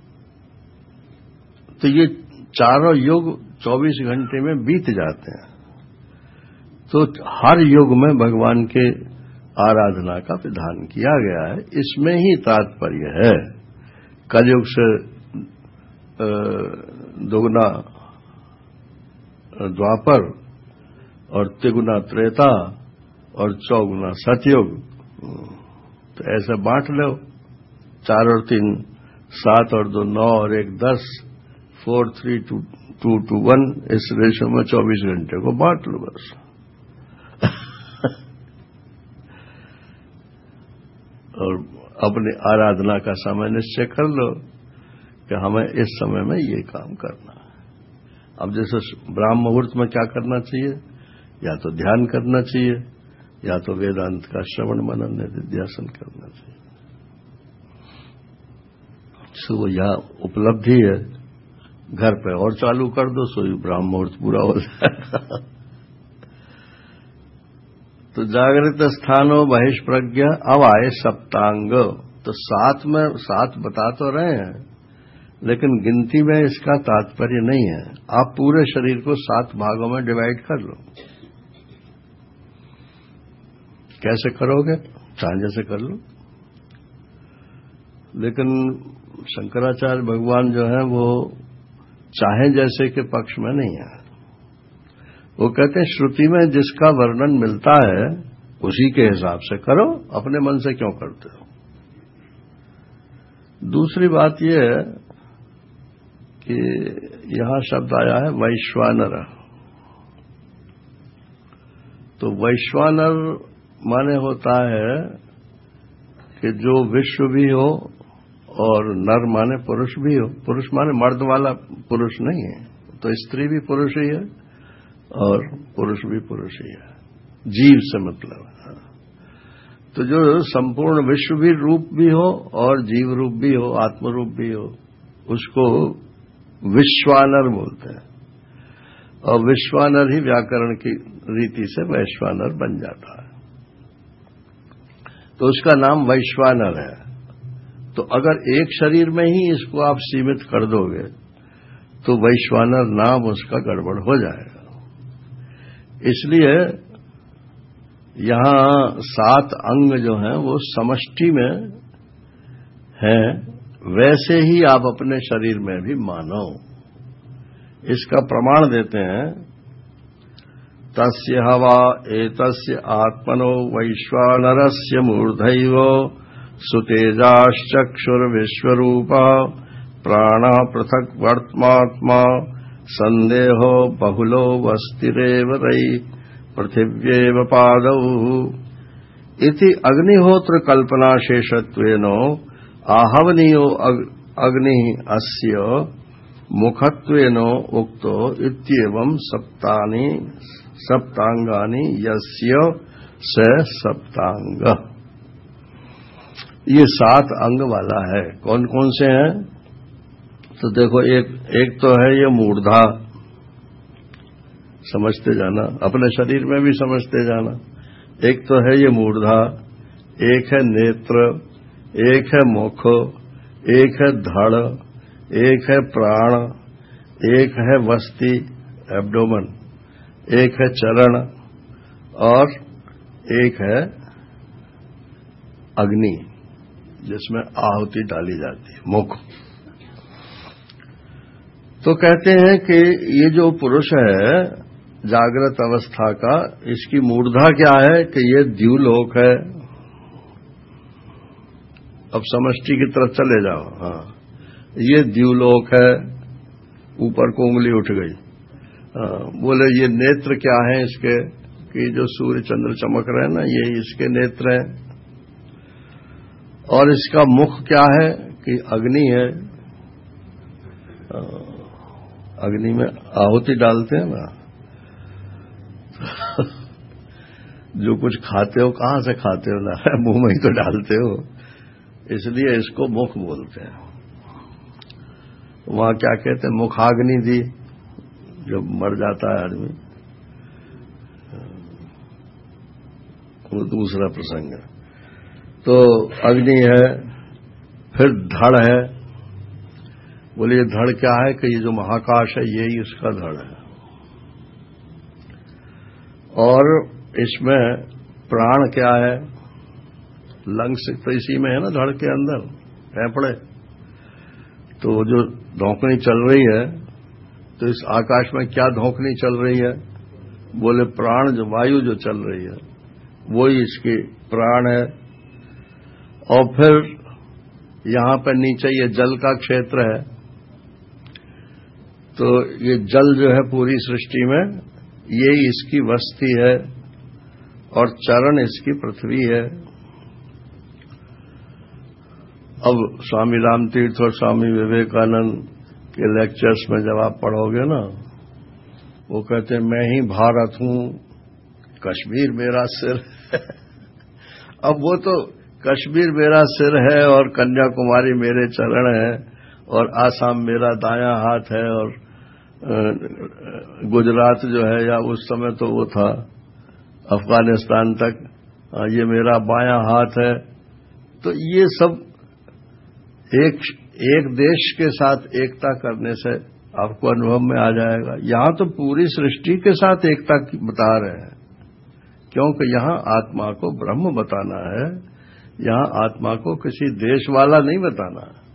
तो ये चारों युग 24 घंटे में बीत जाते हैं। तो हर युग में भगवान के आराधना का विधान किया गया है। इसमें ही तात्पर्य है। कलयुग से दोगुना द्वापर और तिगुना त्रेता और चौगुना सतयुग। तो ऐसे बांट लो, 4 और 3 7 और 2 9 और 1 10, 4 3 2 2 1, इस रेशो में 24 घंटे को बांट लो बस। और अपनी आराधना का समय निश्चय कर लो कि हमें इस समय में ये काम करना है। अब जैसे ब्राह्म मुहूर्त में क्या करना चाहिए, या तो ध्यान करना चाहिए, या तो वेदांत का श्रवण मनन निधिध्यासन करना चाहिए। सो यह उपलब्धि है, घर पे और चालू कर दो, सो ब्राह्म मुहूर्त पूरा हो जाएगा। तो जागृत स्थानो बहिष्प्रज्ञा, अब आए सप्तांग। तो 7 में 7 बता तो रहे हैं, लेकिन गिनती में इसका तात्पर्य नहीं है। आप पूरे शरीर को 7 भागों में डिवाइड कर लो। कैसे करोगे, चाहे जैसे कर लो, लेकिन शंकराचार्य भगवान जो है वो चाहे जैसे के पक्ष में नहीं है। वो कहते हैं श्रुति में जिसका वर्णन मिलता है उसी के हिसाब से करो, अपने मन से क्यों करते हो। दूसरी बात यह है कि यहां शब्द आया है वैश्वानर। तो वैश्वानर माने होता है कि जो विश्व भी हो, और नर माने पुरुष भी हो। पुरुष माने मर्द वाला पुरुष नहीं है, तो स्त्री भी पुरुष ही है और पुरुष भी पुरुष ही है, जीव से मतलब है। तो जो संपूर्ण विश्व भी रूप भी हो और जीव रूप भी हो, आत्म रूप भी हो, उसको विश्वानर बोलते हैं। और विश्वानर ही व्याकरण की रीति से वैश्वानर बन जाता है, तो उसका नाम वैश्वानर है। तो अगर एक शरीर में ही इसको आप सीमित कर दोगे तो वैश्वानर नाम उसका गड़बड़ हो जाएगा। इसलिए यहां 7 अंग जो हैं वो समष्टि में हैं, वैसे ही आप अपने शरीर में भी मानो। इसका प्रमाण देते हैं, तस्य हवा एतस्य आत्मनो वैश्वानरस्य मूर्धैव सुतेजाश्चक्षुर्विश्वरूपः प्राणः पृथक् वर्त्मात्मा संदेहो बहुलो वस्तिरेव रयि पृथिव्येव पादौ इति अग्निहोत्र कल्पनाशेषत्वेन आहवनीयो अग्नि अस्य मुखत्वेन उक्तो इत्येवं सप्तानि सप्तांगानि यस्य स सप्तांग। ये 7 अंग वाला है। कौन कौन से हैं? तो देखो, एक तो है ये मूर्धा, समझते जाना, अपने शरीर में भी समझते जाना। एक तो है ये मूर्धा, एक है नेत्र, एक है मुख, एक है धड़, एक है प्राण, एक है वस्ति एब्डोमन, एक है चरण और एक है अग्नि जिसमें आहुति डाली जाती है, मुख। तो कहते हैं कि ये जो पुरुष है जागृत अवस्था का, इसकी मूर्धा क्या है कि ये द्युलोक है। अब समष्टि की तरफ चले जाओ। हाँ, ये द्युलोक है, ऊपर को उंगली उठ गई। बोले ये नेत्र क्या है इसके, कि जो सूर्य चंद्र चमक रहे हैं ना, ये इसके नेत्र हैं। और इसका मुख क्या है कि अग्नि है, अग्नि में आहुति डालते हैं ना। जो कुछ खाते हो कहां से खाते हो ना, मुंह में ही तो डालते हो, इसलिए इसको मुख बोलते हैं। वहां क्या कहते हैं, मुखाग्नि दी जब मर जाता है आदमी, वो दूसरा प्रसंग है। तो अग्नि है, फिर धड़ है। बोले ये धड़ क्या है कि ये जो महाकाश है यही इसका धड़ है। और इसमें प्राण क्या है, लंग्स तो इसी में है ना, धड़ के अंदर फेफड़े। तो जो धौंकनी चल रही है, तो इस आकाश में क्या धौंकनी चल रही है? बोले प्राण, जो वायु जो चल रही है वही इसकी प्राण है। और फिर यहां पर नीचे ये जल का क्षेत्र है। तो ये जल जो है पूरी सृष्टि में, ये इसकी वस्ती है और चरण इसकी पृथ्वी है। अब स्वामी रामतीर्थ और स्वामी विवेकानंद के लेक्चर्स में जब आप पढ़ोगे ना, वो कहते हैं मैं ही भारत हूं, कश्मीर मेरा सिर है। अब वो तो कश्मीर मेरा सिर है और कन्याकुमारी मेरे चरण है और आसाम मेरा दायां हाथ है और गुजरात जो है, या उस समय तो वो था अफगानिस्तान तक, ये मेरा बायां हाथ है। तो ये सब एक देश के साथ एकता करने से आपको अनुभव में आ जाएगा। यहां तो पूरी सृष्टि के साथ एकता बता रहे हैं, क्योंकि यहां आत्मा को ब्रह्म बताना है, यहां आत्मा को किसी देश वाला नहीं बताना है।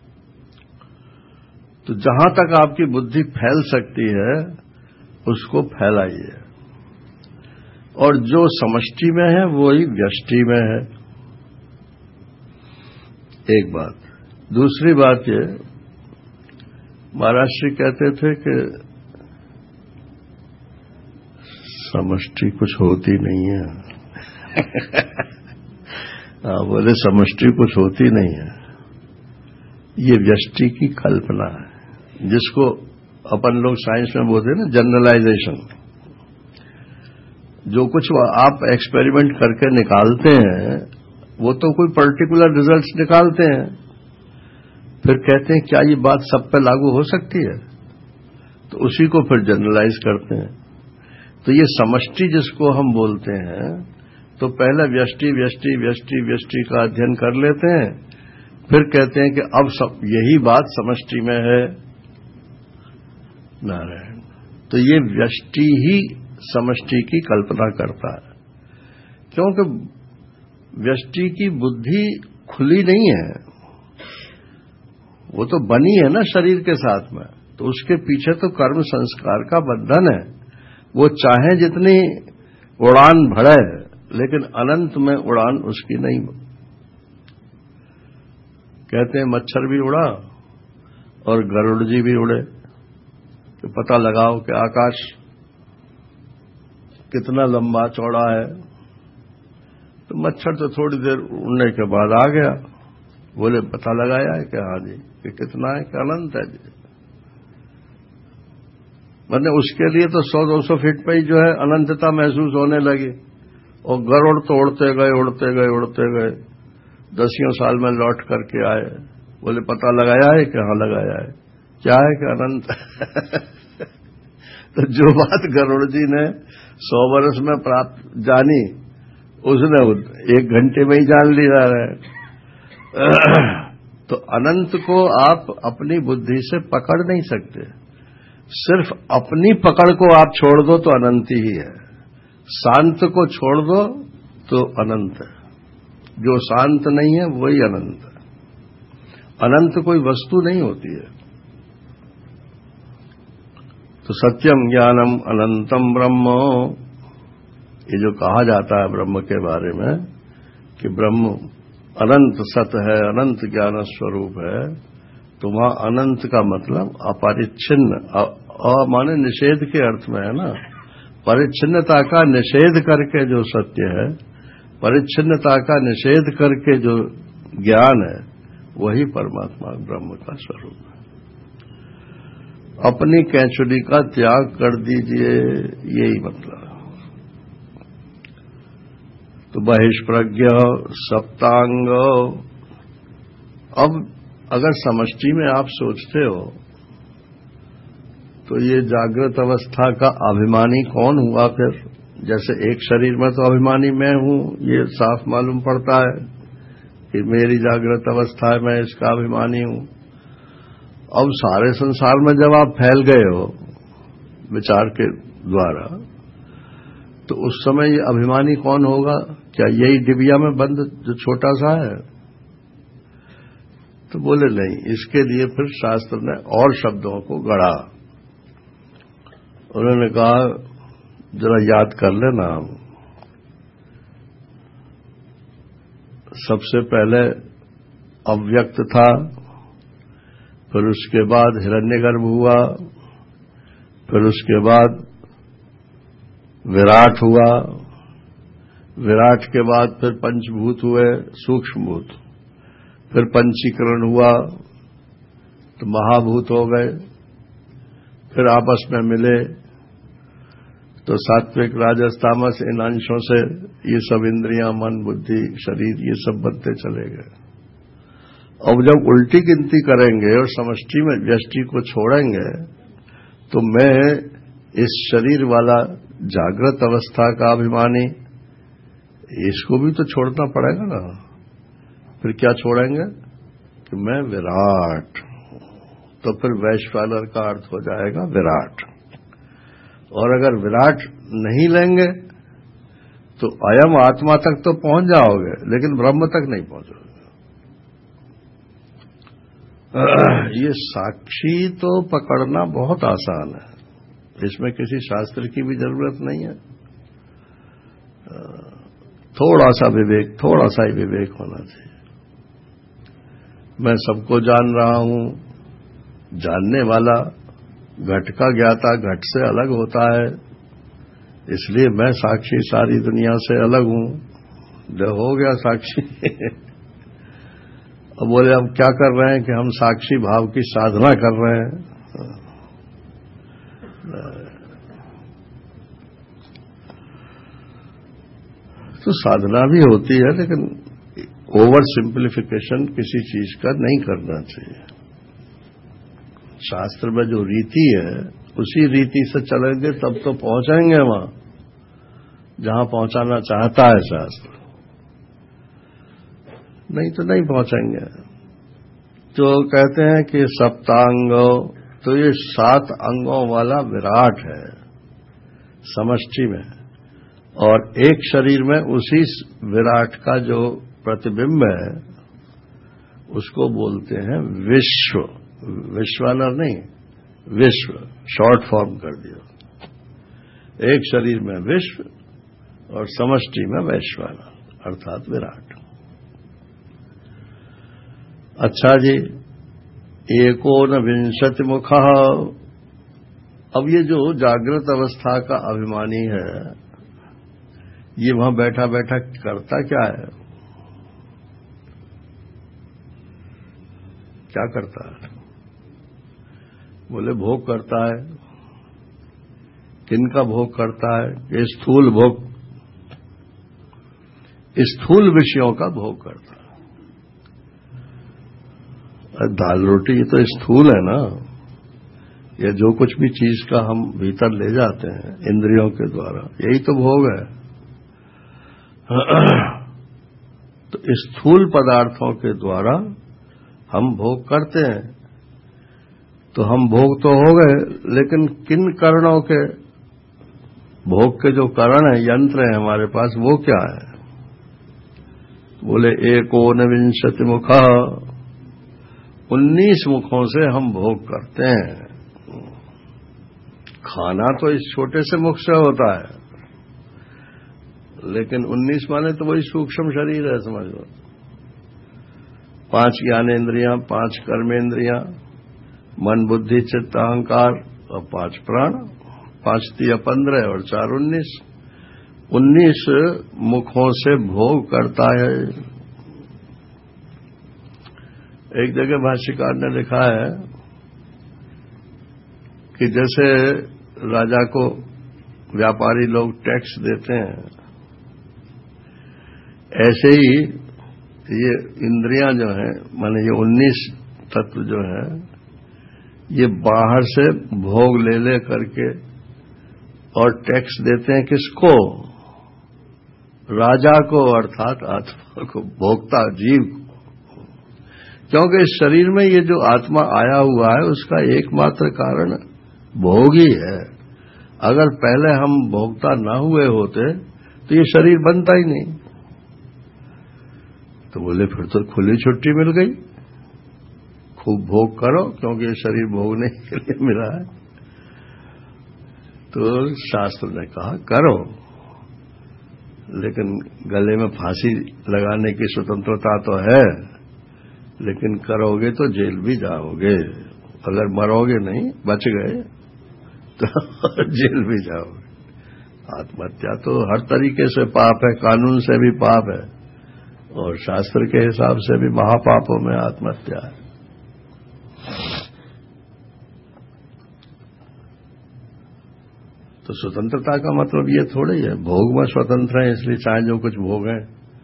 तो जहां तक आपकी बुद्धि फैल सकती है उसको फैलाइए, और जो समष्टि में है वही व्यष्टि में है। एक बात। दूसरी बात ये, महाराज श्री कहते थे कि समष्टि कुछ होती नहीं है। बोले समष्टि कुछ होती नहीं है, ये व्यष्टि की कल्पना है, जिसको अपन लोग साइंस में बोलते हैं ना जनरलाइजेशन। जो कुछ आप एक्सपेरिमेंट करके निकालते हैं वो तो कोई पर्टिकुलर रिजल्ट्स निकालते हैं, फिर कहते हैं क्या ये बात सब पे लागू हो सकती है, तो उसी को फिर जनरलाइज करते हैं। तो ये समष्टि जिसको हम बोलते हैं, तो पहले व्यष्टि व्यष्टि व्यष्टि व्यष्टि का अध्ययन कर लेते हैं, फिर कहते हैं कि अब सब यही बात समष्टि में है। नारायण। तो ये व्यष्टि ही समष्टि की कल्पना करता है, क्योंकि व्यष्टि की बुद्धि खुली नहीं है, वो तो बनी है ना शरीर के साथ में, तो उसके पीछे तो कर्म संस्कार का बंधन है। वो चाहे जितनी उड़ान भरे, लेकिन अनंत में उड़ान उसकी नहीं। कहते हैं मच्छर भी उड़ा और गरुड़ जी भी उड़े, तो पता लगाओ कि आकाश कितना लंबा चौड़ा है। तो मच्छर तो थोड़ी देर उड़ने के बाद आ गया, बोले पता लगाया है कि हाँ जी, कि कितना है, कि अनंत है जी। मतलब उसके लिए तो 100-200 फीट पे ही जो है अनंतता महसूस होने लगी, और गरुड़ तो उड़ते गए। 10 साल में लौट करके आए, बोले पता लगाया है कि हाँ लगाया है, क्या है कि अनंत। तो जो बात गरुड़ जी ने 100 वर्ष में प्राप्त जानी, उसने 1 घंटे में ही जान लिया है। तो अनंत को आप अपनी बुद्धि से पकड़ नहीं सकते, सिर्फ अपनी पकड़ को आप छोड़ दो तो अनंत ही है। शांत को छोड़ दो तो अनंत है, जो शांत नहीं है वही अनंत है। अनंत कोई वस्तु नहीं होती है। तो सत्यम ज्ञानम अनंतम ब्रह्म, ये जो कहा जाता है ब्रह्म के बारे में कि ब्रह्म अनंत सत है, अनंत ज्ञान स्वरूप है, तो वहां अनंत का मतलब अपरिच्छिन्न, माने निषेध के अर्थ में है ना। परिच्छिन्नता का निषेध करके जो सत्य है, परिच्छिन्नता का निषेध करके जो ज्ञान है, वही परमात्मा ब्रह्म का स्वरूप है। अपनी कैंचुली का त्याग कर दीजिए, यही मतलब। तो बहिष्प्रज्ञ सप्तांग। अब अगर समष्टि में आप सोचते हो तो ये जागृत अवस्था का अभिमानी कौन हुआ फिर? जैसे एक शरीर में तो अभिमानी मैं हूं, ये साफ मालूम पड़ता है कि मेरी जागृत अवस्था है, मैं इसका अभिमानी हूं। अब सारे संसार में जब आप फैल गए हो विचार के द्वारा, तो उस समय ये अभिमानी कौन होगा? क्या यही डिबिया में बंद जो छोटा सा है? तो बोले नहीं, इसके लिए फिर शास्त्र ने और शब्दों को गढ़ा। उन्होंने कहा जरा याद कर लेना, सबसे पहले अव्यक्त था, फिर उसके बाद हिरण्यगर्भ हुआ, फिर उसके बाद विराट हुआ, विराट के बाद फिर पंचभूत हुए, सूक्ष्म भूत, फिर पंचीकरण हुआ तो महाभूत हो गए, फिर आपस में मिले तो सात्विक राजस तामस इन अंशों से ये सब इंद्रियां, मन, बुद्धि, शरीर ये सब बनते चले गए। अब जब उल्टी गिनती करेंगे और समष्टि में व्यष्टि को छोड़ेंगे तो मैं इस शरीर वाला जागृत अवस्था का अभिमानी, इसको भी तो छोड़ना पड़ेगा ना। फिर क्या छोड़ेंगे कि मैं विराट, तो फिर वैश्वानर का अर्थ हो जाएगा विराट। और अगर विराट नहीं लेंगे तो अयम आत्मा तक तो पहुंच जाओगे, लेकिन ब्रह्म तक नहीं पहुंचोगे। ये साक्षी तो पकड़ना बहुत आसान है, इसमें किसी शास्त्र की भी जरूरत नहीं है। थोड़ा सा विवेक, थोड़ा सा ही विवेक होना चाहिए। मैं सबको जान रहा हूं, जानने वाला घट का ज्ञाता घट से अलग होता है, इसलिए मैं साक्षी सारी दुनिया से अलग हूं। जो हो गया साक्षी। अब बोले हम क्या कर रहे हैं कि हम साक्षी भाव की साधना कर रहे हैं। तो साधना भी होती है, लेकिन ओवर सिंप्लीफिकेशन किसी चीज का नहीं करना चाहिए। शास्त्र में जो रीति है उसी रीति से चलेंगे तब तो पहुंचेंगे वहां जहां पहुंचाना चाहता है शास्त्र, नहीं तो नहीं पहुंचेंगे। तो कहते हैं कि सप्तांग, तो ये 7 अंगों वाला विराट है समष्टि में, और एक शरीर में उसी विराट का जो प्रतिबिंब है उसको बोलते हैं विश्व। विश्वानर नहीं, विश्व शॉर्ट फॉर्म कर दिया। एक शरीर में विश्व और समष्टि में वैश्वानर अर्थात विराट। अच्छा जी, 19 मुख। अब ये जो जागृत अवस्था का अभिमानी है, ये वहां बैठा बैठा करता क्या है? क्या करता है? बोले भोग करता है। किनका भोग करता है? कि स्थूल भोग, स्थूल विषयों का भोग करता है। दाल रोटी ये तो स्थूल है ना, या जो कुछ भी चीज का हम भीतर ले जाते हैं इंद्रियों के द्वारा, यही तो भोग है। तो स्थूल पदार्थों के द्वारा हम भोग करते हैं। तो हम भोग तो हो गए, लेकिन किन करणों के भोग के जो करण है, यंत्र है हमारे पास, वो क्या है? बोले 19 मुखा, 19 मुखों से हम भोग करते हैं। खाना तो इस छोटे से मुख से होता है, लेकिन 19 माने तो वही सूक्ष्म शरीर है, समझ लो। 5 ज्ञानेन्द्रियां, 5 कर्मेंद्रियां, मन बुद्धि चित्त अहंकार, और 5 प्राण, 5 तिया 15 और 4 19। 19 मुखों से भोग करता है। एक जगह भाष्यकार ने लिखा है कि जैसे राजा को व्यापारी लोग टैक्स देते हैं, ऐसे ही ये इंद्रियां जो हैं, माने ये 19 तत्व जो हैं, ये बाहर से भोग ले ले करके और टैक्स देते हैं किसको? राजा को, अर्थात आत्मा को, भोक्ता जीव को। क्योंकि इस शरीर में ये जो आत्मा आया हुआ है उसका एकमात्र कारण भोग ही है। अगर पहले हम भोक्ता न हुए होते तो ये शरीर बनता ही नहीं। तो बोले फिर तो खुली छुट्टी मिल गई, खूब भोग करो, क्योंकि ये शरीर भोगने के लिए मिला है। तो शास्त्र ने कहा करो, लेकिन गले में फांसी लगाने की स्वतंत्रता तो है, लेकिन करोगे तो जेल भी जाओगे। अगर मरोगे नहीं, बच गए, तो जेल भी जाओगे। आत्महत्या तो हर तरीके से पाप है, कानून से भी पाप है, और शास्त्र के हिसाब से भी महापापों में आत्महत्या है। तो स्वतंत्रता का मतलब ये थोड़ा ही है भोग में स्वतंत्र है इसलिए चाहे जो कुछ भोग है,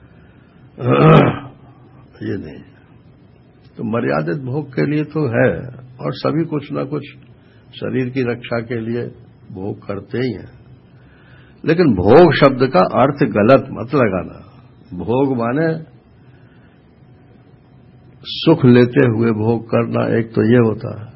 ये नहीं। तो मर्यादित भोग के लिए तो है, और सभी कुछ न कुछ शरीर की रक्षा के लिए भोग करते ही हैं। लेकिन भोग शब्द का अर्थ गलत मत लगाना। भोग माने सुख लेते हुए भोग करना, एक तो ये होता है,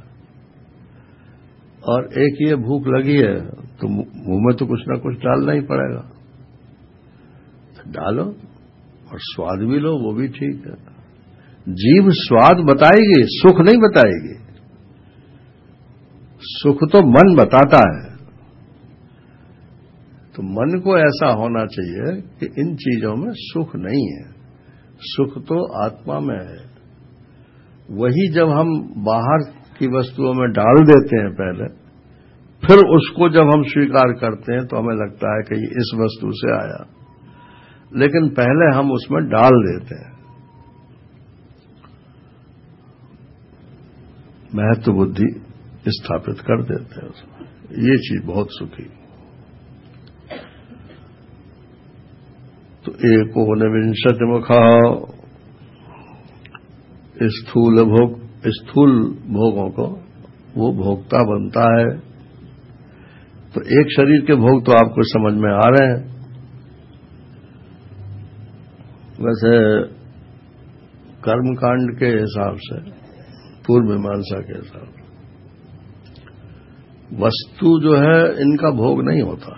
और एक ये भूख लगी है तो मुंह में तो कुछ ना कुछ डालना ही पड़ेगा, तो डालो, और स्वाद भी लो, वो भी ठीक है। जीभ स्वाद बताएगी, सुख नहीं बताएगी। सुख तो मन बताता है। तो मन को ऐसा होना चाहिए कि इन चीजों में सुख नहीं है, सुख तो आत्मा में है। वही जब हम बाहर की वस्तुओं में डाल देते हैं पहले, फिर उसको जब हम स्वीकार करते हैं तो हमें लगता है कि इस वस्तु से आया, लेकिन पहले हम उसमें डाल देते हैं। महत्व बुद्धि स्थापित कर देते हैं उसमें। ये चीज बहुत सुखी। तो 19 मुखा, स्थूल भोग, स्थूल भोगों को वो भोगता बनता है। तो एक शरीर के भोग तो आपको समझ में आ रहे हैं। वैसे कर्मकांड के हिसाब से, पूर्व मीमांसा के हिसाब से, वस्तु जो है इनका भोग नहीं होता।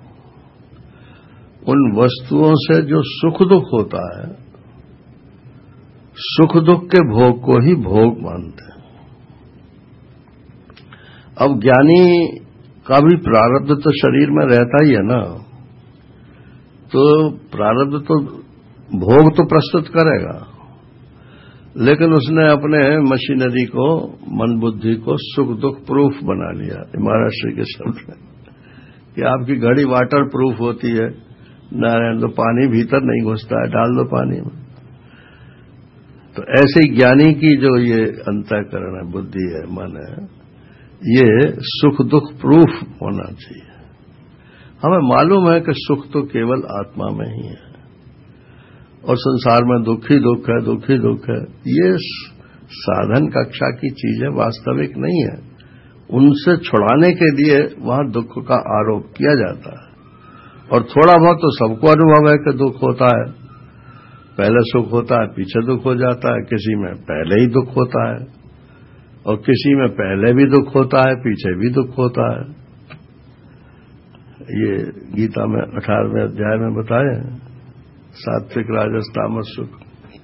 उन वस्तुओं से जो सुख दुख होता है, सुख दुख के भोग को ही भोग मानते हैं। अब ज्ञानी का भी प्रारब्ध तो शरीर में रहता ही है ना, तो प्रारब्ध तो भोग तो प्रस्तुत करेगा, लेकिन उसने अपने मशीनरी को, मन बुद्धि को सुख दुख प्रूफ बना लिया। महाराष्ट्र के शब्द में कि आपकी घड़ी वाटर प्रूफ होती है, नारायण तो पानी भीतर नहीं घुसता है, डाल दो पानी में। तो ऐसे ज्ञानी की जो ये अंतःकरण है, बुद्धि है, मन है, ये सुख दुख प्रूफ होना चाहिए। हमें मालूम है कि सुख तो केवल आत्मा में ही है और संसार में दुख ही दुख है, दुख ही दुख है। ये साधन कक्षा की चीजें वास्तविक नहीं है। उनसे छुड़ाने के लिए वहां दुख का आरोप किया जाता है और थोड़ा बहुत तो सबको अनुभव है कि दुख होता है। पहले सुख होता है, पीछे दुख हो जाता है, किसी में पहले ही दुख होता है और किसी में पहले भी दुख होता है, पीछे भी दुख होता है। ये गीता में 18वें अध्याय में बताए सात्विक राजस तामस सुख।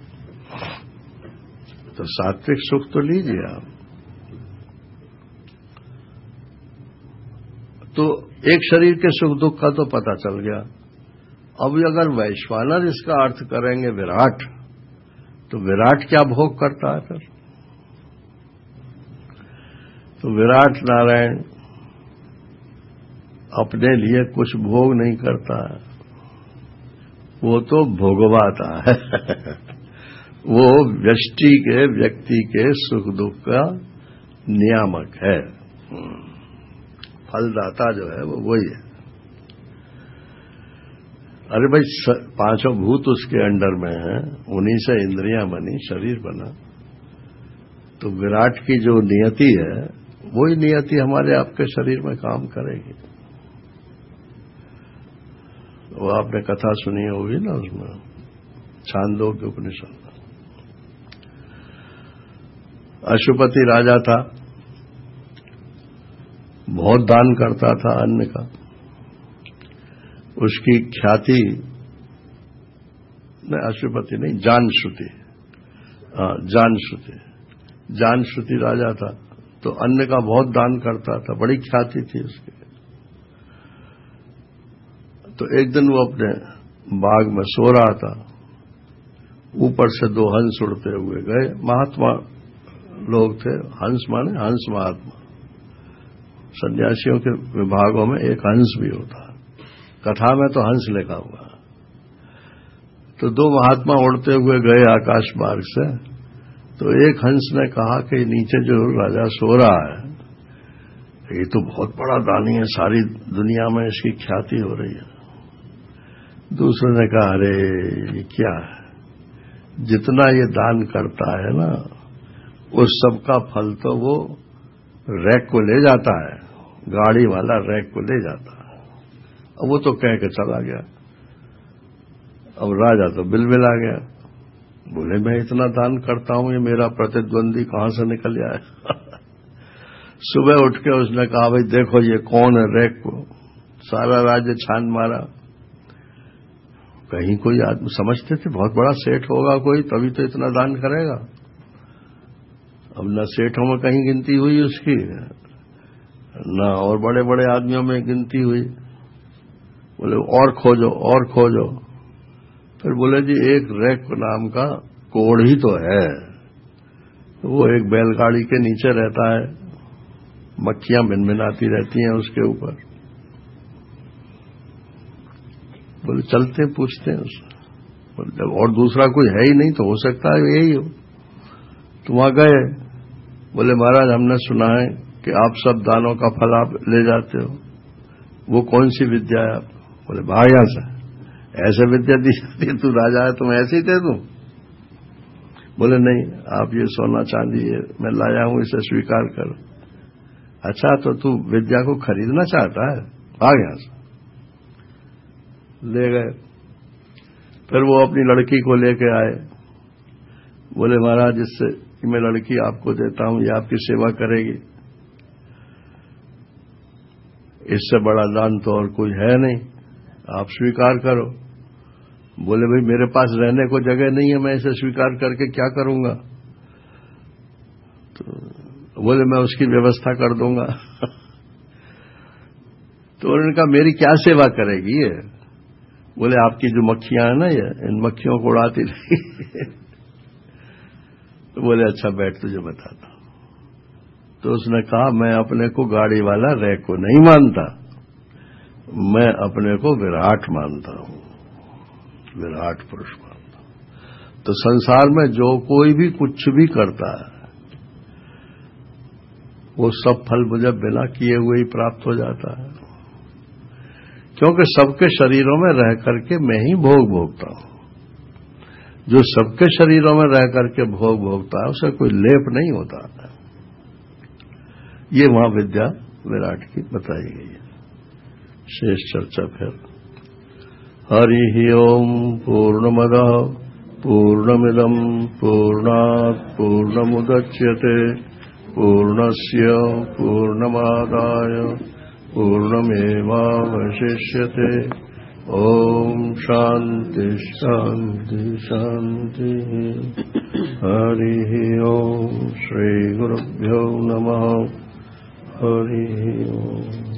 तो सात्विक सुख तो लीजिए आप। तो एक शरीर के सुख दुख का तो पता चल गया। अब अगर वैश्वानर इसका अर्थ करेंगे विराट, तो विराट क्या भोग करता है फिर? तो विराट नारायण अपने लिए कुछ भोग नहीं करता है, वो तो भोगवाता है। वो व्यक्ति के सुख दुख का नियामक है। फलदाता जो है वो वही है। अरे भाई, पांचों भूत उसके अंडर में है, उन्हीं से इंद्रियां बनी, शरीर बना। तो विराट की जो नियति है वही नियति हमारे आपके शरीर में काम करेगी। वो आपने कथा सुनी होगी ना, उसमें छांदोग्य उपनिषद में अशुपति राजा था, बहुत दान करता था अन्न का। उसकी ख्याति नहीं, अशुपति नहीं, जानश्रुति राजा था, तो अन्न का बहुत दान करता था, बड़ी ख्याति थी उसकी। तो एक दिन वो अपने बाग में सो रहा था, ऊपर से दो हंस उड़ते हुए गए। महात्मा लोग थे, हंस माने हंस महात्मा। सन्यासियों के विभागों में एक हंस भी होता है, कथा में तो हंस लिखा हुआ। तो दो महात्मा उड़ते हुए गए आकाश मार्ग से। तो एक हंस ने कहा कि नीचे जो राजा सो रहा है ये तो बहुत बड़ा दानी है, सारी दुनिया में इसकी ख्याति हो रही है। दूसरे ने कहा, अरे ये क्या है, जितना ये दान करता है ना उस सब का फल तो वो रैक को ले जाता है, गाड़ी वाला रैक को ले जाता है। अब वो तो कह के चला गया। अब राजा तो बिलबिला गया, बोले मैं इतना दान करता हूं, ये मेरा प्रतिद्वंदी कहां से निकल आया। सुबह उठ के उसने कहा, भाई देखो ये कौन है रैक को। सारा राज्य छान मारा, कहीं कोई आदमी, समझते थे बहुत बड़ा सेठ होगा कोई, तभी तो इतना दान करेगा। अब न सेठों में कहीं गिनती हुई उसकी, न और बड़े बड़े आदमियों में गिनती हुई। बोले और खोजो और खोजो। फिर बोले जी एक रैक नाम का कोढ़ ही तो है, वो एक बैलगाड़ी के नीचे रहता है, मक्खियां भिनभिनाती रहती हैं उसके ऊपर। बोले चलते पूछते हैं उससे। बोले जब और दूसरा कोई है ही नहीं तो हो सकता है यही हो। तो वहां गए, बोले महाराज हमने सुना है कि आप सब दानों का फल आप ले जाते हो, वो कौन सी विद्या है आप? बोले भाग यहां से, ऐसे विद्या दी जाती है, तू राजा है तुम ऐसे ही दे दूं? बोले नहीं, आप ये सोना चांदी ये मैं लाया हूं, इसे स्वीकार करो। अच्छा तो तू विद्या को खरीदना चाहता है, भाग यहां से। ले गए। फिर वो अपनी लड़की को लेके आए। बोले महाराज इससे मैं लड़की आपको देता हूं, ये आपकी सेवा करेगी, इससे बड़ा दान तो और कोई है नहीं, आप स्वीकार करो। बोले भाई मेरे पास रहने को जगह नहीं है, मैं इसे स्वीकार करके क्या करूंगा? तो बोले मैं उसकी व्यवस्था कर दूंगा। तो उन्होंने कहा मेरी क्या सेवा करेगी ये? बोले आपकी जो मक्खियां हैं ना, ये इन मक्खियों को उड़ाती रही। तो बोले अच्छा बैठ, तुझे बताता हूं। तो उसने कहा मैं अपने को गाड़ी वाला रैक को नहीं मानता, मैं अपने को विराट मानता हूं, विराट पुरुष मानता हूं। तो संसार में जो कोई भी कुछ भी करता है वो सब फल मुझे बिना किए हुए ही प्राप्त हो जाता है। क्योंकि सबके शरीरों में रह करके मैं ही भोग भोगता हूं। जो सबके शरीरों में रह करके भोग भोगता है उसे कोई लेप नहीं होता। ये वहां विद्या विराट की बताई गई है। शेष चर्चा फिर। हरि ओम पूर्णमदः पूर्णमिदं पूर्णात् पूर्णमुदच्यते पूर्णस्य पूर्णमादाय पूर्णमेवावशिष्यते। ओम शांति शांति शांति। हरि ओम श्री गुरुभ्यो नमः। हरि ओम।